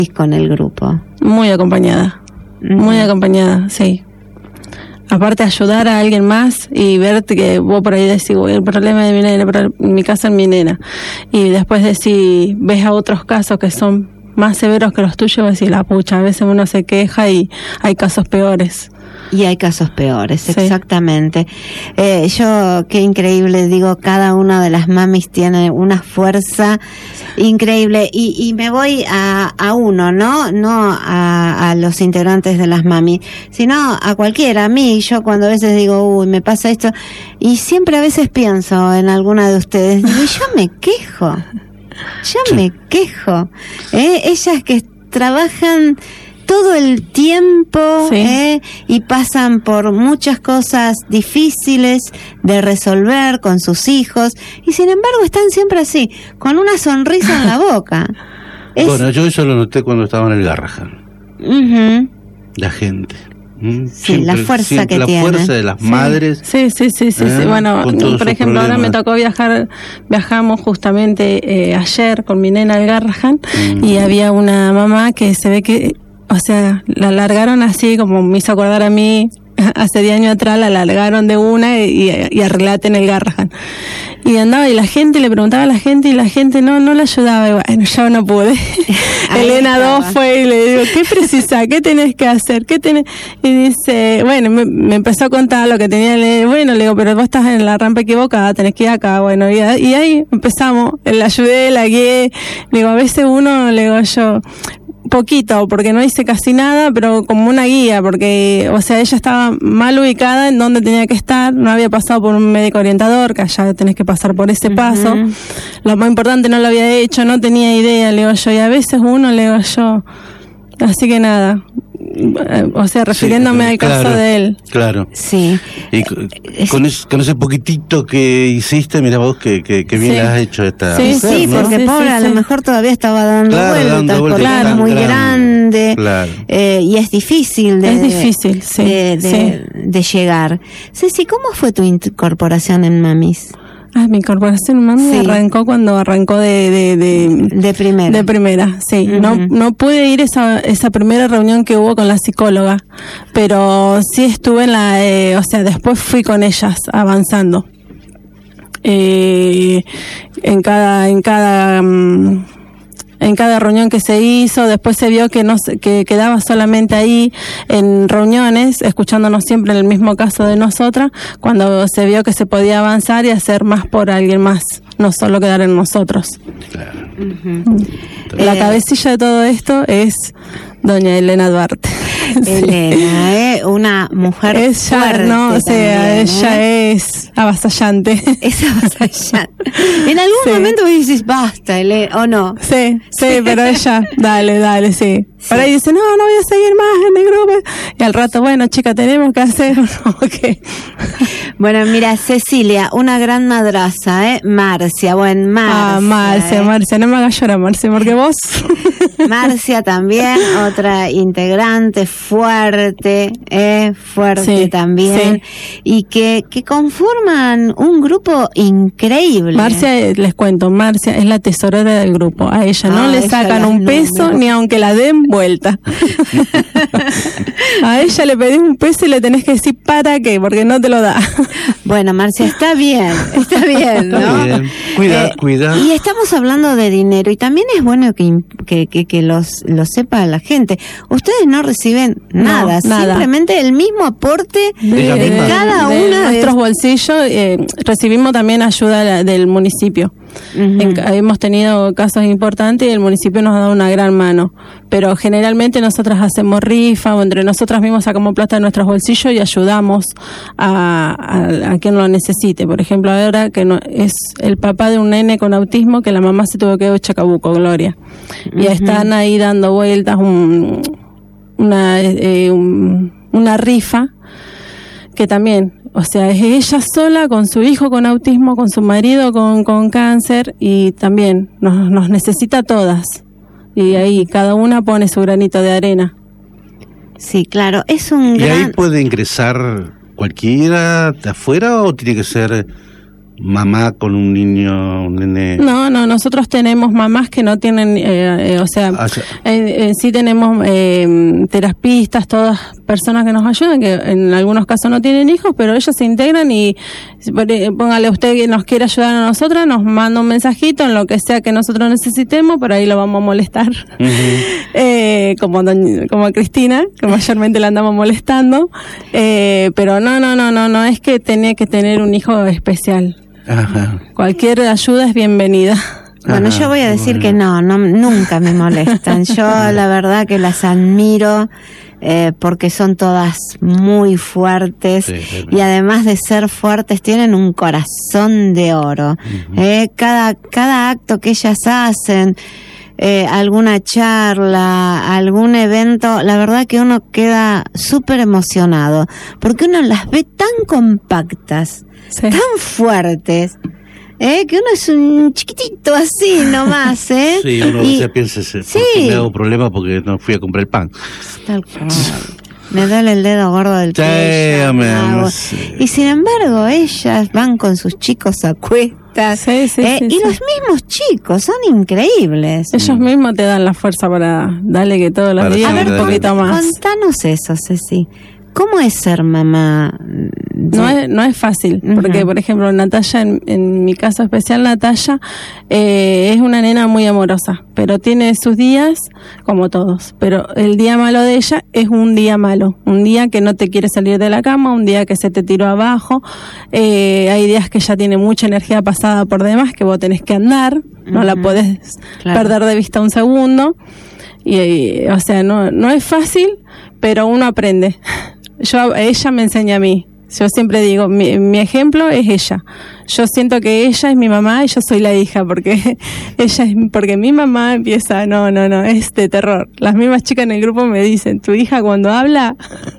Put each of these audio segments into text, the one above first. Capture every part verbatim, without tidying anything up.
con el grupo? Muy acompañada, uh-huh. muy acompañada, sí. Aparte ayudar a alguien más y ver que vos por ahí decís, el problema de mi nena, en mi casa es mi nena. Y después decís, ves a otros casos que son más severos que los tuyos, decís, la pucha, a veces uno se queja y hay casos peores. Y hay casos peores, sí. exactamente. Eh, yo, qué increíble, digo, cada una de las mamis tiene una fuerza increíble. Y, y me voy a, a uno, ¿no? No a, a los integrantes de las mamis, sino a cualquiera. A mí, yo cuando a veces digo, uy, me pasa esto, y siempre a veces pienso en alguna de ustedes, digo, yo me quejo, yo sí. me quejo. ¿Eh? Ellas que trabajan todo el tiempo, sí. eh, y pasan por muchas cosas difíciles de resolver con sus hijos, y sin embargo están siempre así, con una sonrisa en la boca. Es... Bueno, yo eso lo noté cuando estaba en el Garrahan. Uh-huh. La gente. ¿Mm? Sí, siempre, la fuerza que la tiene. La fuerza de las sí. madres. Sí, sí, sí, sí. ¿eh? sí. Bueno, por ejemplo, problemas. ahora me tocó viajar, viajamos justamente eh, ayer con mi nena al Garrahan, mm. y había una mamá que se ve que, o sea, la largaron así, como me hizo acordar a mí, hace diez años atrás, la largaron de una y, y arreglate en el Garrahan. Y andaba, y la gente, le preguntaba a la gente, y la gente no no la ayudaba. Y bueno, yo no pude. Elena dos fue y le digo, ¿qué precisa? ¿Qué tenés que hacer? ¿Qué tenés? Y dice, bueno, me, me empezó a contar lo que tenía. Le, bueno, le digo, pero vos estás en la rampa equivocada, tenés que ir acá. Bueno, y, y ahí empezamos. La ayudé, la guié. Le digo, a veces uno, le digo yo, poquito, porque no hice casi nada, pero como una guía, porque, o sea, ella estaba mal ubicada en donde tenía que estar, no había pasado por un médico orientador, que allá tenés que pasar por ese uh-huh. paso. Lo más importante no lo había hecho, no tenía idea, le digo yo, y a veces uno, le digo yo, así que nada. O sea, refiriéndome sí, al claro, caso de él. Claro. Sí. Y con, con, ese, con ese poquitito que hiciste, mira vos que, que, que bien sí. has hecho esta Sí, mujer, sí, ¿no? porque sí, pobre sí, a sí. lo mejor todavía estaba dando claro, vueltas, dando vueltas porque claro, es muy claro, grande, claro. Eh, y es difícil de, es difícil, sí, de, de, sí. de llegar. Ceci, ¿cómo fue tu incorporación en Mamis? Ah, mi incorporación mami sí. arrancó cuando arrancó de de, de de primera. De primera, sí. Uh-huh. No no pude ir esa esa primera reunión que hubo con la psicóloga, pero sí estuve en la, eh, o sea, después fui con ellas avanzando. Eh, en cada en cada um, en cada reunión que se hizo, después se vio que no que quedaba solamente ahí en reuniones, escuchándonos siempre en el mismo caso de nosotras, cuando se vio que se podía avanzar y hacer más por alguien más, no solo quedar en nosotros. Claro. Uh-huh. La eh, cabecilla de todo esto es doña Elena Duarte. Elena, ¿eh? Una mujer ella, fuerte no, o sea, también, ella ¿eh? es avasallante. Es avasallante. En algún sí. momento vos dices, basta, Elena, ¿o no? Sí, sí, sí, pero ella, dale, dale, sí. sí. Por ahí dice, no, no voy a seguir más en el grupo. Y al rato, bueno, chica, tenemos que hacer, okay. Bueno, mira, Cecilia, una gran madraza, ¿eh? Marcia, bueno, Marcia. Ah, Marcia, ¿eh? Marcia, no me hagas llorar, Marcia, porque vos... Marcia también, otra integrante fuerte, eh, fuerte sí, también, sí. y que, que conforman un grupo increíble. Marcia, les cuento, Marcia es la tesorera del grupo, a ella no ah, le sacan un peso números. Ni aunque la den vuelta. A ella le pedís un peso y le tenés que decir ¿para qué? Porque no te lo da. Bueno, Marcia, está bien, está bien, ¿no? Está bien. Cuida, eh, cuida. Y estamos hablando de dinero y también es bueno que, que, que, que los, lo sepa la gente. Ustedes no reciben nada, no, nada. Simplemente el mismo aporte de, de, de cada de, una de nuestros bolsillos. Eh, recibimos también ayuda del municipio. Uh-huh. En, hemos tenido casos importantes y el municipio nos ha dado una gran mano, pero generalmente nosotras hacemos rifa o entre nosotras mismos sacamos plata de nuestros bolsillos y ayudamos a, a, a quien lo necesite. Por ejemplo, ahora que no, es el papá de un nene con autismo que la mamá se tuvo que ir a Chacabuco, Gloria, uh-huh. y están ahí dando vueltas un, una eh, un, una rifa que también, o sea, es ella sola con su hijo con autismo, con su marido con, con cáncer, y también nos, nos necesita todas. Y ahí cada una pone su granito de arena. Sí, claro, es un ¿Y gran... ahí puede ingresar cualquiera de afuera o tiene que ser mamá con un niño, un nene? No, no, nosotros tenemos mamás que no tienen, eh, eh, o sea, Ah, ya. eh, eh, sí tenemos eh, terapistas, todas personas que nos ayudan, que en algunos casos no tienen hijos, pero ellos se integran y eh, póngale usted que nos quiere ayudar a nosotras, nos manda un mensajito en lo que sea que nosotros necesitemos, por ahí lo vamos a molestar. Ujú. eh, como, doña- como a Cristina, que mayormente la andamos molestando, eh, pero no, no, no, no, no es que tenía que tener un hijo especial. Ajá. Cualquier ayuda es bienvenida. Bueno, Ajá, yo voy a decir bueno. que no, no, nunca me molestan. Yo la verdad que las admiro eh, porque son todas muy fuertes Sí, es y además de ser fuertes tienen un corazón de oro. eh, cada, cada acto que ellas hacen, eh, alguna charla, algún evento, la verdad que uno queda súper emocionado porque uno las ve tan compactas, Sí. tan fuertes. ¿Eh? Que uno es un chiquitito así nomás, ¿eh? Sí, uno Y- se piensa, ¿por sí. qué me hago problema porque no fui a comprar el pan? Tal cual. Me duele el dedo gordo del Sí, pie. ya hombre, me hago. hombre, sí. Y sin embargo, ellas van con sus chicos a cuestas. Sí, sí, ¿eh? sí, y sí. los mismos chicos son increíbles. Ellos mismos te dan la fuerza para darle que todos los Para días A ver, un dale. poquito más. contanos eso, Ceci. ¿Cómo es ser mamá? No es, no es fácil, porque Ujú. por ejemplo Natalia, en, en mi caso especial, Natalia eh, es una nena muy amorosa, pero tiene sus días como todos, pero el día malo de ella es un día malo, un día que no te quiere salir de la cama, un día que se te tiró abajo, eh, hay días que ella tiene mucha energía pasada por demás, que vos tenés que andar, no la Ujú. podés Claro. perder de vista un segundo, y, y, o sea, no, no es fácil, pero uno aprende. Yo, ella me enseña a mí. Yo siempre digo, mi, mi ejemplo es ella. Yo siento que ella es mi mamá y yo soy la hija, porque ella es, porque mi mamá empieza, no, no, no, es de terror. Las mismas chicas en el grupo me dicen, tu hija cuando habla,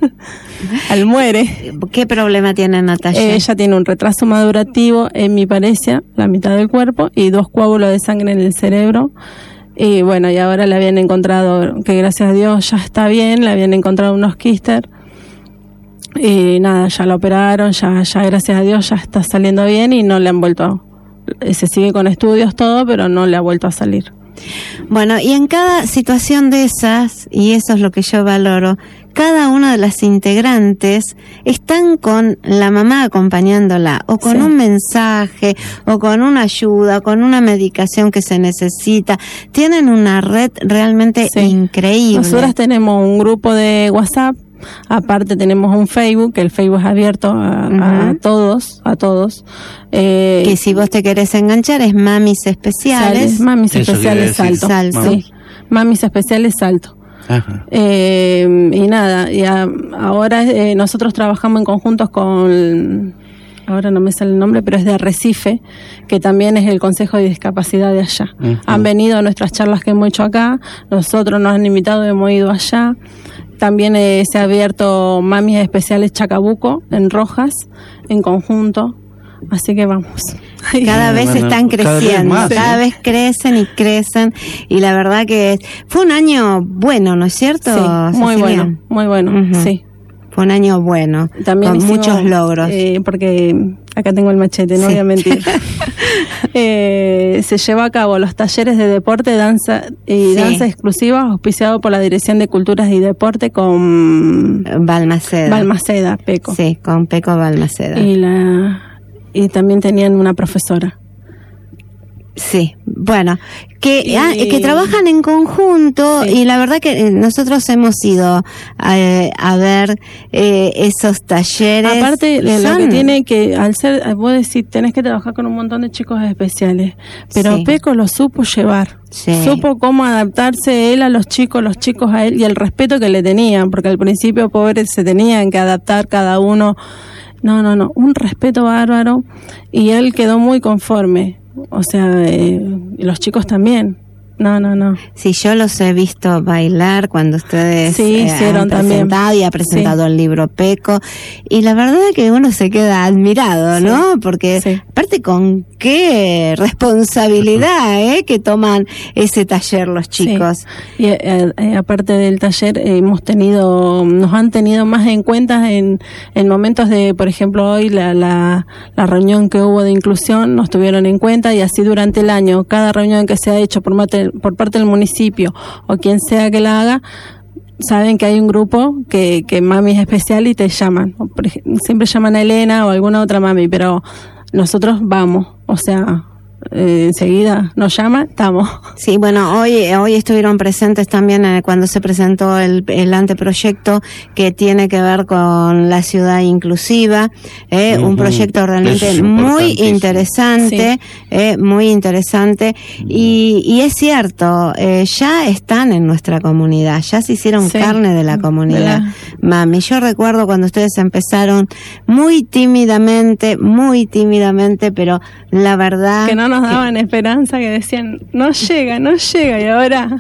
al muere. ¿Qué problema tiene Natalia? Eh, ella tiene un retraso madurativo en mi parecia, la mitad del cuerpo, y dos coágulos de sangre en el cerebro. Y bueno, y ahora le habían encontrado, que gracias a Dios ya está bien, le habían encontrado unos quistes. Y nada, ya lo operaron, ya, ya gracias a Dios ya está saliendo bien y no le han vuelto a, se sigue con estudios todo, pero no le ha vuelto a salir. Bueno, y en cada situación de esas, y eso es lo que yo valoro, cada una de las integrantes están con la mamá acompañándola, o con Sí. un mensaje, o con una ayuda, o con una medicación que se necesita. Tienen una red realmente Sí. increíble. Nosotras tenemos un grupo de WhatsApp, aparte tenemos un Facebook, que el Facebook es abierto a, a Ujú. todos, a todos. Eh, Que si vos te querés enganchar es Mamis Especiales. Sales, Mamis Eso Especiales quiere decir. Salto. Salto. Sí. Mamis Especiales Salto. Ajá. Eh, y nada, y a- ahora eh, nosotros trabajamos en conjuntos con, ahora no me sale el nombre, pero es de Arrecife, que también es el Consejo de Discapacidad de allá. Ujú. Han venido a nuestras charlas que hemos hecho acá, nosotros nos han invitado, hemos ido allá. También eh, se ha abierto Mamis Especiales Chacabuco en Rojas, en conjunto. Así que vamos. Cada vez Bueno, están cada vez creciendo, más, cada ¿eh? vez crecen y crecen, y la verdad que fue un año bueno, ¿no es cierto? Sí, muy Cecilia? bueno, muy bueno, Ujú. sí. Fue un año bueno, También con hicimos, muchos logros. eh, porque acá tengo el machete, no Sí. voy a mentir. Eh, se llevó a cabo los talleres de deporte, danza y Sí. danza exclusivas, auspiciado por la Dirección de Culturas y Deporte con Balmaceda. Balmaceda, Peco. Sí, con Peco Balmaceda. Y la y también tenían una profesora. Sí, bueno, que, Y- ah, que trabajan en conjunto, Sí. y la verdad que eh, nosotros hemos ido a, a ver eh, esos talleres. Aparte, eh, lo que Son- tiene que, al ser, eh, vos decís, tenés que trabajar con un montón de chicos especiales, pero Sí. Peco lo supo llevar. Sí. Supo cómo adaptarse él a los chicos, los chicos a él, y el respeto que le tenían, porque al principio, pobre, se tenían que adaptar cada uno. No, no, no, un respeto bárbaro, y él quedó muy conforme. O sea, eh, y los chicos también. No, no, no. Sí, yo los he visto bailar cuando ustedes sí, eh, hicieron han presentado también. y ha presentado sí. el libro Peco. Y la verdad es que uno se queda admirado, sí. ¿no? Porque sí. aparte con qué responsabilidad, ¿eh? Que toman ese taller los chicos. Sí. Y eh, eh, aparte del taller eh, hemos tenido, nos han tenido más en cuenta en, en momentos de, por ejemplo, hoy la, la, la reunión que hubo de inclusión nos tuvieron en cuenta y así durante el año, cada reunión que se ha hecho por, mate, por parte del municipio o quien sea que la haga, saben que hay un grupo que, que mami es especial y te llaman. Por ejemplo, siempre llaman a Elena o alguna otra mami, pero nosotros vamos, o sea, eh, enseguida nos llama, estamos. Sí, bueno, hoy hoy estuvieron presentes también eh, cuando se presentó el, el anteproyecto que tiene que ver con la ciudad inclusiva, eh, uh-huh. un proyecto realmente muy interesante, sí. eh, muy interesante uh-huh. y, y es cierto, eh, ya están en nuestra comunidad, ya se hicieron sí. carne de la comunidad, la... mami. Yo recuerdo cuando ustedes empezaron muy tímidamente, muy tímidamente, pero la verdad que no nos daban esperanza, que decían, no llega, no llega, y ahora...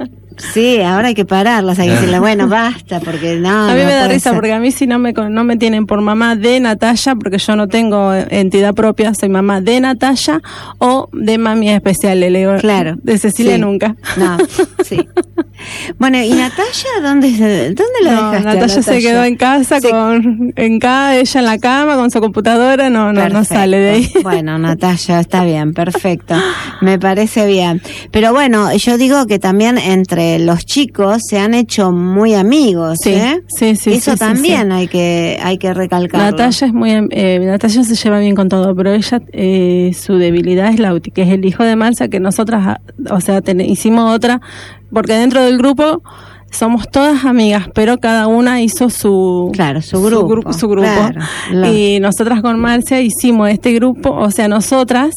Sí, ahora hay que pararlos, hay que decirle, bueno, basta, porque no, a mí no me da risa, ser. porque a mí si no me no me tienen por mamá de Natalia, porque yo no tengo entidad propia, soy mamá de Natalia o de mami especial, le digo, claro, de Cecilia sí. nunca. No, sí. Bueno, ¿y Natalia dónde, dónde la no, dejaste? Natalia, Natalia se quedó en casa, sí. con en casa, ella en la cama, con su computadora, no, no, no sale de ahí. Bueno, Natalia, está bien, perfecto, me parece bien. Pero bueno, yo digo que también entre los chicos se han hecho muy amigos, sí, ¿eh? Sí, sí, Eso sí, también sí, hay que hay que recalcarlo. Natalia es muy, eh, Natalia se lleva bien con todo, pero ella, eh, su debilidad es Lauti, que es el hijo de Marcia, que nosotras, o sea, ten, hicimos otra, porque dentro del grupo somos todas amigas, pero cada una hizo su claro su grupo, su grupo, su grupo. Claro, lo... y nosotras con Marcia hicimos este grupo, o sea, nosotras,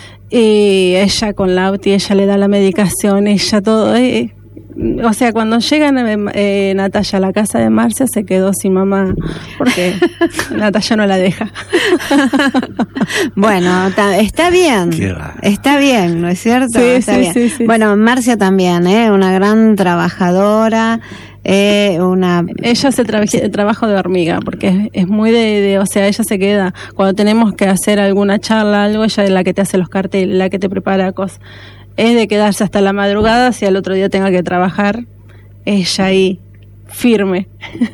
y ella con Lauti, ella le da la medicación, ella todo. Eh, O sea, cuando llegan eh, Natalia a la casa de Marcia se quedó sin mamá porque Natalia no la deja. Bueno, ta, está bien, está bien, ¿no es cierto? Sí, está sí, bien. sí, sí. Bueno, Marcia también, ¿eh? Una gran trabajadora. Eh, una ella hace tra- trabajo de hormiga porque es, es muy de, de, o sea, ella se queda cuando tenemos que hacer alguna charla, algo, ella es la que te hace los carteles, la que te prepara cosas. Es de quedarse hasta la madrugada, si al otro día tenga que trabajar, ella ahí, firme.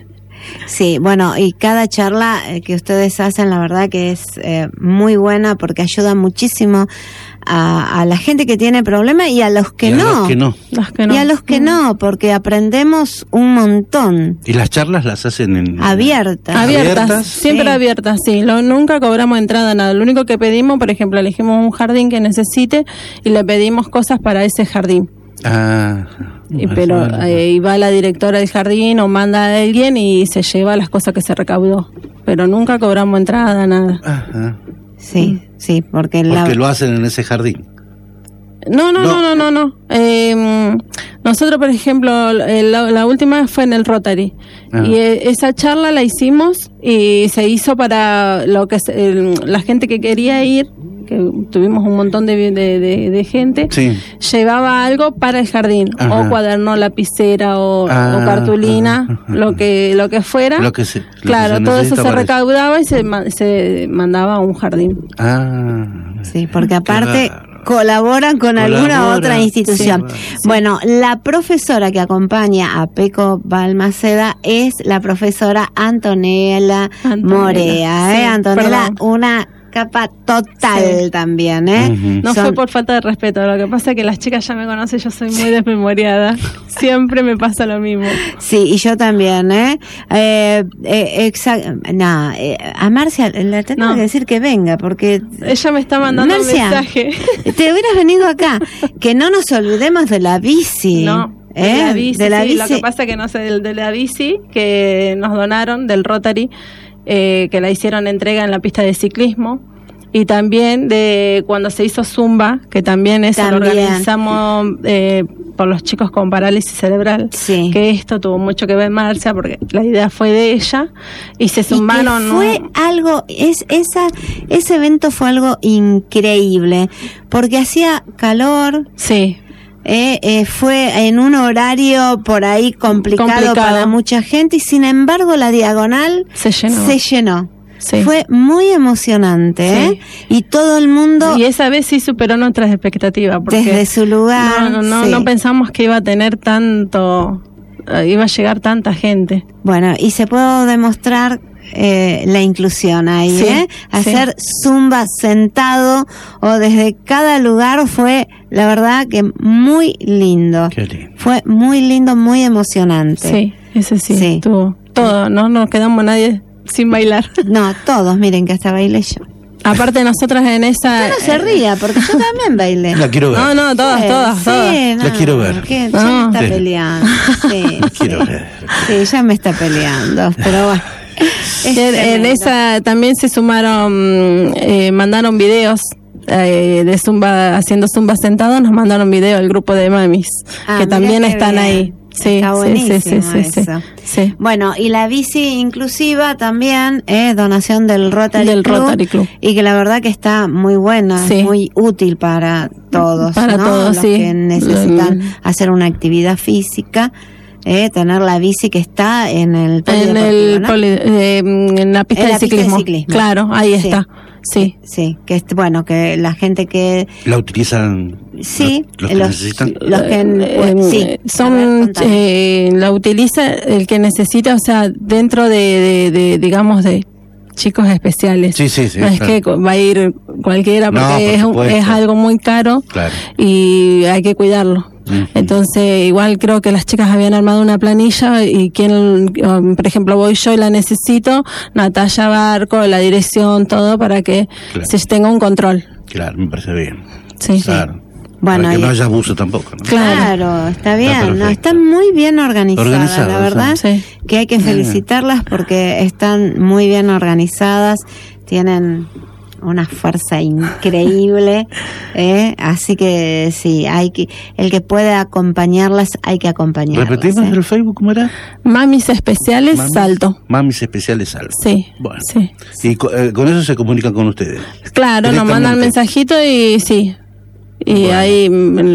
Sí, bueno, y cada charla que ustedes hacen, la verdad que es eh, muy buena porque ayuda muchísimo a, a la gente que tiene problemas y a los que, y a no. Los que no. Los que no. Y a los que mm. no, porque aprendemos un montón. ¿Y las charlas las hacen en abiertas? Abiertas, ¿Abiertas? siempre sí. abiertas, sí. Lo, nunca cobramos entrada, nada. Lo único que pedimos, por ejemplo, elegimos un jardín que necesite y le pedimos cosas para ese jardín. Ah, y, pero eh, y va la directora del jardín o manda a alguien y se lleva las cosas que se recaudó. Pero nunca cobramos entrada, nada. Ajá. Sí, sí, porque, porque la... lo hacen en ese jardín. No, no, no, no, no, no. Eh, nosotros, por ejemplo, la, la última fue en el Rotary. Ah. Y eh, esa charla la hicimos y se hizo para lo que es, el, la gente que quería ir, que tuvimos un montón de, de, de, de gente, sí. llevaba algo para el jardín, ajá. o cuaderno, lapicera o, ah, o cartulina, ajá, ajá. lo que lo que fuera. Lo que se, lo claro, que se todo eso se recaudaba eso. y se, se mandaba a un jardín. Ah, sí, porque aparte colaboran con Colabora, alguna otra institución. Sí, sí. Bueno, la profesora que acompaña a Peco Balmaceda es la profesora Antonella, Antonella Morea, ¿eh? Sí, Antonella, perdón. Una capa total sí. también, ¿eh? Uh-huh. No Son... fue por falta de respeto, lo que pasa es que las chicas ya me conocen, yo soy muy desmemoriada, siempre me pasa lo mismo. Sí, y yo también, ¿eh? eh, eh exa- no, eh, a Marcia le tengo no. que decir que venga, porque... Ella me está mandando Marcia, un mensaje. Te hubieras venido acá, que no nos olvidemos de la bici. No. ¿Eh? De la bici, de la sí, bici. Lo que pasa es que no sé, de, de la bici que nos donaron del Rotary, eh, que la hicieron entrega en la pista de ciclismo, y también de cuando se hizo Zumba, que también eso también. Lo organizamos eh, por los chicos con parálisis cerebral, sí. que esto tuvo mucho que ver Marcia, porque la idea fue de ella, y se sumaron... Y que fue ¿no? algo, es esa ese evento fue algo increíble, porque hacía calor... Sí. eh, eh, fue en un horario por ahí complicado, complicado para mucha gente y sin embargo la diagonal se llenó. Se llenó. Sí. Fue muy emocionante, ¿eh? Sí. Y todo el mundo... Y esa vez sí superó nuestras expectativas. Porque desde su lugar. No, no, no, sí. no pensamos que iba a tener tanto... iba a llegar tanta gente. Bueno, y se puede demostrar eh, la inclusión ahí, sí, ¿eh? Hacer sí. zumba sentado o desde cada lugar fue, la verdad, que muy lindo. Qué lindo. Fue muy lindo, muy emocionante. Sí, ese sí, sí. Estuvo todo, no nos quedamos nadie sin bailar. No, todos, miren que hasta bailé yo. Aparte nosotras en esa... No, no se ría, porque yo también bailé. La quiero ver. No, no, todas, sí, todas, sí, todas. No, la quiero ver. ¿Qué? No. Ya me está sí. peleando. Sí, la sí. quiero ver. Sí, ya me está peleando, pero bueno. En esa también se sumaron, eh, mandaron videos eh, de zumba, haciendo zumba sentado, nos mandaron video el grupo de mamis, ah, que también están bien. ahí. Sí, está sí, sí, sí, sí, eso. Sí, sí. Bueno, y la bici inclusiva también es donación del Rotary, del Club, Rotary Club. Y que la verdad que está muy buena, sí. muy útil para todos, para ¿no? todos, los sí. que necesitan mm. hacer una actividad física. Eh, tener la bici que está en el en el ¿no? poli, eh, en la pista, en de, la ciclismo. pista de ciclismo. Claro, ahí sí. está. Sí, sí, que es, bueno, que la gente que la utilizan. sí, los, los que los, necesitan. los que eh, pues, sí, son ver, eh, la utiliza el que necesita, o sea, dentro de, de, de digamos de chicos especiales. Sí, sí, sí. No es claro. que va a ir cualquiera porque no, por es, es algo muy caro, claro. Y hay que cuidarlo. Uh-huh. Entonces, igual creo que las chicas habían armado una planilla y quien, por ejemplo, voy yo y la necesito, Natalia Barco, la dirección, todo para que claro. se tenga un control. Claro, me parece bien. Sí. Claro. Bueno, para que y... no haya abuso tampoco, ¿no? Claro, claro, está bien, está, no, están muy bien organizadas, Organizado, la verdad, sí. que hay que felicitarlas porque están muy bien organizadas, tienen una fuerza increíble, ¿eh? Así que sí, hay que, el que puede acompañarlas, hay que acompañarlas. ¿Repetimos ¿eh? el Facebook cómo era? Mamis Especiales Mamis, Salto. Mamis Especiales Salto. Sí. Bueno. Sí. Y con, eh, con eso se comunican con ustedes. Claro, nos mandan mensajito y sí. Y bueno. ahí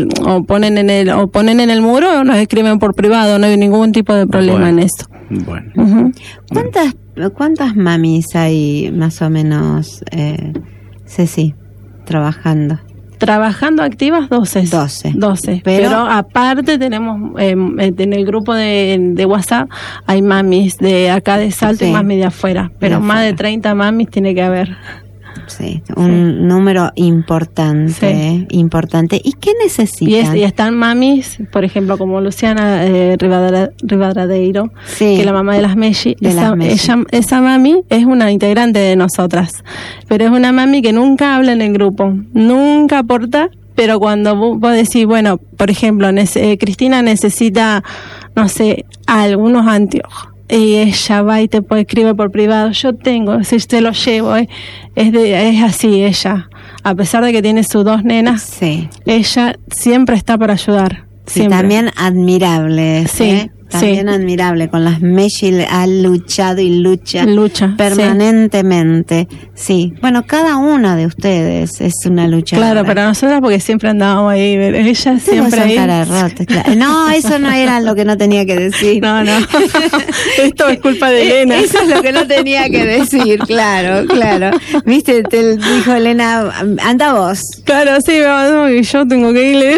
o ponen en el o ponen en el muro o nos escriben por privado, no hay ningún tipo de problema bueno. en eso. Bueno. Uh-huh. ¿Cuántas cuántas mamis hay más o menos, eh, Ceci, trabajando? Trabajando activas doce. doce. doce. Pero, Pero aparte tenemos eh, en el grupo de, de WhatsApp hay mamis de acá de Salto sí. y mamis de afuera. Pero de más afuera. de treinta mamis tiene que haber. Sí, un sí. número importante, sí. eh, importante. ¿Y qué necesitan? Y, es, y están mamis, por ejemplo, como Luciana eh, Rivadereiro, sí. que es la mamá de las Messi. De esa, las Messi. Ella, esa mami es una integrante de nosotras, pero es una mami que nunca habla en el grupo, nunca aporta. Pero cuando vos, vos decís, bueno, por ejemplo, nece, eh, Cristina necesita, no sé, algunos anteojos. Y ella va y te escribe por privado, yo tengo, si te lo llevo, eh. es de, es así ella, a pesar de que tiene sus dos nenas, sí. ella siempre está para ayudar. Sí, también admirable, sí, ¿eh? También sí. admirable, con las Messi ha luchado y lucha, lucha permanentemente, sí. sí. Bueno, cada una de ustedes es una lucha. Claro, para nosotras porque siempre andábamos ahí, ella siempre ahí. Rote, claro. No, eso no era lo que no tenía que decir. No, no, esto es culpa de Elena. Eso es lo que no tenía que decir, claro, claro. Viste, te dijo Elena, anda vos. Claro, sí, y yo tengo que ir.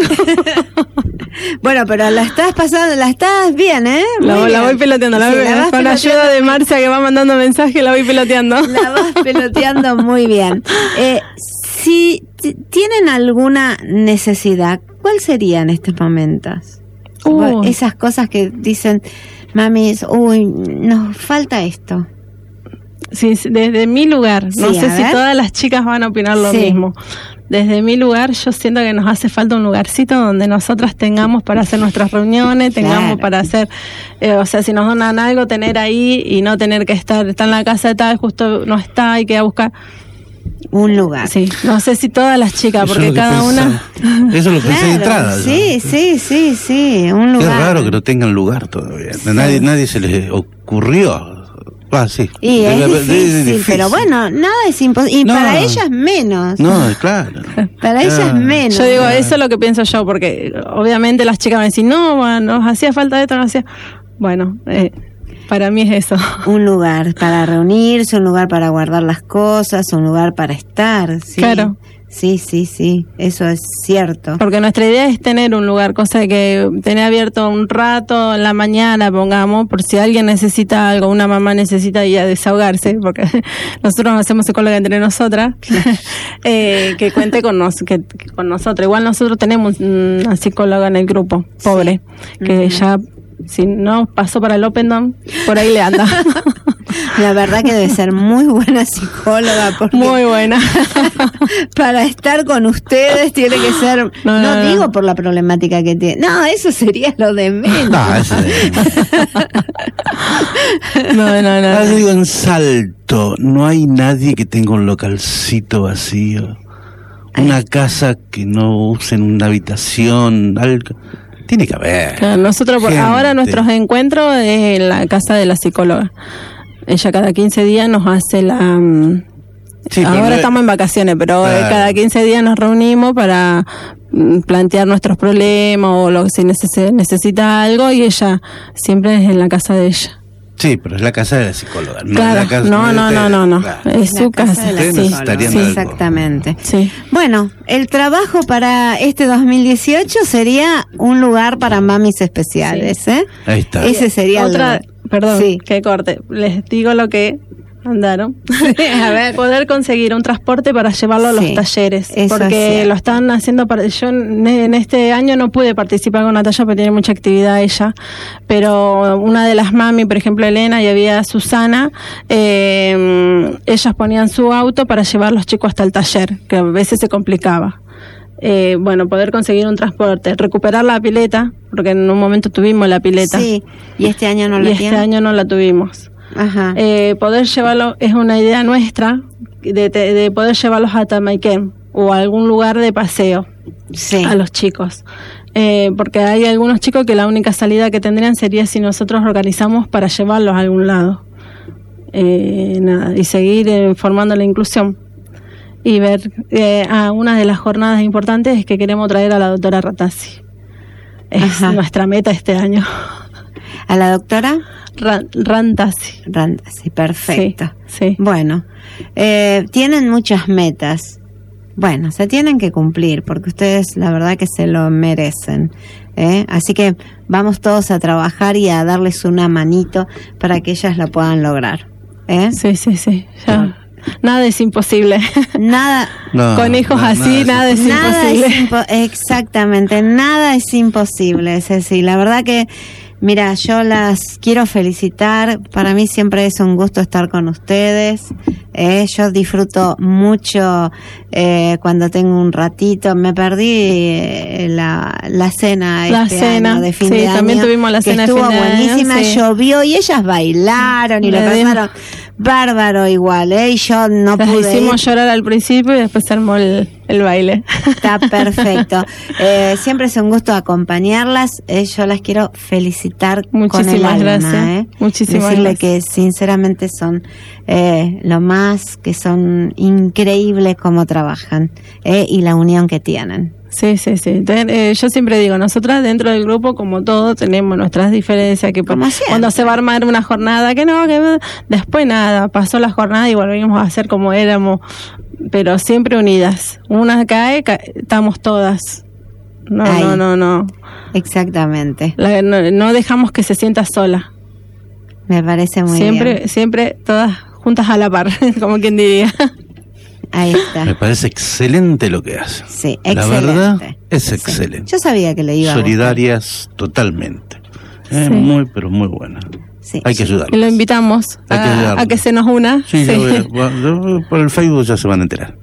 Bueno, pero la estás pasando, la estás bien, ¿eh? La, bien. la voy peloteando, la sí, voy, la con la ayuda de Marcia que va mandando mensajes, la voy peloteando. La vas peloteando muy bien. Eh, si t- tienen alguna necesidad, ¿cuál sería en estos momentos? Uh. Esas cosas que dicen, mamis, uy, nos falta esto. Sí, desde mi lugar, no sí, sé si ver. todas las chicas van a opinar lo sí. mismo. Desde mi lugar, yo siento que nos hace falta un lugarcito donde nosotras tengamos para hacer nuestras reuniones, tengamos claro. para hacer, eh, o sea, si nos donan algo, tener ahí y no tener que estar, está en la casa de tal, justo no está, hay que ir a buscar un lugar. Sí, no sé si todas las chicas, porque cada una... Eso lo pensé claro, de entrada. Sí, yo. sí, sí, sí, un lugar. Es raro que no tengan lugar todavía. Sí. Nadie, nadie se les ocurrió. Ah, sí. Y es de, difícil, de, de, difícil, pero bueno, nada es imposible. Y no, para ellas menos. No, claro. Para claro. ellas menos. Yo digo, eso es lo que pienso yo, porque obviamente las chicas van a decir, no, bueno, nos hacía falta esto, nos hacía... Bueno, eh, para mí es eso. Un lugar para reunirse, un lugar para guardar las cosas, un lugar para estar. ¿Sí? Claro. Sí, sí, sí, eso es cierto. Porque nuestra idea es tener un lugar, cosa de que tener abierto un rato en la mañana, pongamos, por si alguien necesita algo, una mamá necesita ir a desahogarse, porque nosotros nos hacemos psicóloga entre nosotras, eh, que cuente con, nos, que, que con nosotros. Igual nosotros tenemos una psicóloga en el grupo, pobre, sí. que uh-huh. ya, si no pasó para el Open Dome, por ahí le anda. La verdad que debe ser muy buena psicóloga. Porque muy buena. Para estar con ustedes tiene que ser, no, no, no, no digo por la problemática que tiene, no, eso sería lo de menos. No, eso de... no, no, no. Ahora digo, en Salto no hay nadie que tenga un localcito vacío, una casa que no usen una habitación, algo. Tiene que haber. Claro, nosotros por ahora nuestros encuentros es en la casa de la psicóloga. Ella cada quince días nos hace la... Sí, ahora no estamos en vacaciones, pero claro. cada quince días nos reunimos para plantear nuestros problemas o lo que si neces- necesita algo, y ella siempre es en la casa de ella. Sí, pero es la casa de la psicóloga. No, claro, la casa no, no, no, no, no, claro. es su casa. casa sí, sí, exactamente. Sí. Bueno, el trabajo para este dos mil dieciocho sería un lugar para mamis especiales, sí. ¿eh? Ahí está. Ese sería otra. El Perdón, sí. que corte. Les digo lo que mandaron. A ver. Poder conseguir un transporte para llevarlo a los sí, talleres. Porque lo están haciendo para... Yo en este año no pude participar con Natalia porque tiene mucha actividad ella. Pero una de las mami, por ejemplo Elena, y había Susana, eh, ellas ponían su auto para llevar a los chicos hasta el taller, que a veces se complicaba. Eh, bueno, poder conseguir un transporte, recuperar la pileta, porque en un momento tuvimos la pileta. Sí, y este año no la Y este año no la tuvimos. Ajá. Eh, poder llevarlo, es una idea nuestra, de, de, de poder llevarlos a Tamaiquén o a algún lugar de paseo sí. a los chicos. Eh, porque hay algunos chicos que la única salida que tendrían sería si nosotros organizamos para llevarlos a algún lado. Eh, nada, y seguir eh, formando la inclusión. Y ver, eh, a una de las jornadas importantes es que queremos traer a la doctora Ratazzi. Es Ajá. nuestra meta este año. ¿A la doctora? Ran, Rantazzi. Rantazzi, perfecto. Sí, sí. Bueno, eh, tienen muchas metas. Bueno, se tienen que cumplir porque ustedes la verdad que se lo merecen. ¿eh? Así que vamos todos a trabajar y a darles una manito para que ellas la puedan lograr. ¿eh? Sí, sí, sí. Ya. No. Nada es imposible. Nada. No, con hijos no, así, nada es, nada es imposible. Es impo- exactamente, nada es imposible, Ceci. La verdad que, mira, yo las quiero felicitar. Para mí siempre es un gusto estar con ustedes. Eh, yo disfruto mucho eh, cuando tengo un ratito. Me perdí eh, la, la cena la este cena, año de fin sí, de año. También tuvimos la cena de fin de año. Estuvo buenísima, sí. llovió y ellas bailaron y lo pasaron bárbaro igual, ¿eh? Y yo no Las pude hicimos ir. llorar al principio y después se armó el, el baile. Está perfecto. Eh, siempre es un gusto acompañarlas. Eh, yo las quiero felicitar Muchísimas con el alma, gracias. ¿eh? Muchísimas Decirle gracias. que sinceramente son eh, lo más, que son increíbles como trabajan eh, y la unión que tienen. Sí, sí, sí. Ten, eh, yo siempre digo, nosotras dentro del grupo, como todo, tenemos nuestras diferencias, que como cuando se va a armar una jornada, que no, que después nada, pasó la jornada y volvimos a ser como éramos, pero siempre unidas. Una cae, cae estamos todas. No, Ay, no, no, no. Exactamente. La, no, no dejamos que se sienta sola. Me parece muy siempre, bien. Siempre todas juntas a la par, como quien diría. Ahí está. Me parece excelente lo que hace. Sí, excelente. La verdad es excelente. Sí. Yo sabía que le iba a Solidarias totalmente. Eh, sí. Muy, pero muy buena. Sí. Hay que ayudarlas. Y lo invitamos a que, a que se nos una. Sí, sí. Yo voy a, yo, por el Facebook ya se van a enterar.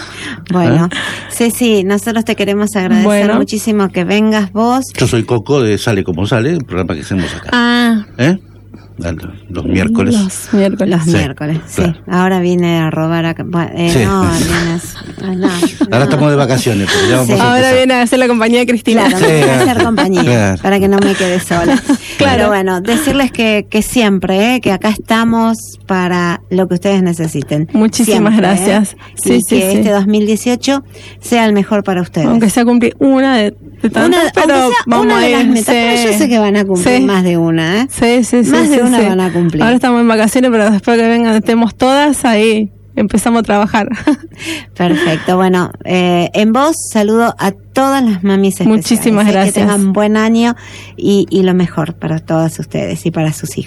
Bueno, ¿Eh? Ceci, nosotros te queremos agradecer bueno. muchísimo que vengas vos. Yo soy Coco de Sale Como Sale, el programa que hacemos acá. Ah. ¿Eh? los miércoles. Los miércoles. Los Sí, miércoles, sí. claro. Ahora viene a robar acá. Bueno, eh, Sí. no, vienes- no, no. Ahora estamos de vacaciones, pero ya vamos Sí. a Ahora empezar. viene a hacer la compañía de Cristina. Claro, me Sí, voy a hacer claro. compañía Claro. para que no me quede sola. Claro. Pero bueno, decirles que, que siempre, ¿eh? que acá estamos para lo que ustedes necesiten. Muchísimas Siempre, ¿eh? gracias. Sí, y sí, que sí. este dos mil dieciocho sea el mejor para ustedes. Aunque sea cumplir una de, de tantas, Una- pero aunque sea vamos una a de ir. las metas, pero sí. yo sé que van a cumplir Sí. más de una, ¿eh? Sí, sí, sí. Más de sí, una sí. van a cumplir. Ahora estamos en vacaciones, pero después que vengan, estemos todas ahí, empezamos a trabajar. Perfecto. Bueno, eh, en voz saludo a todas las mamis especiales. Muchísimas ¿eh? gracias. Que tengan buen año y, y lo mejor para todas ustedes y para sus hijos.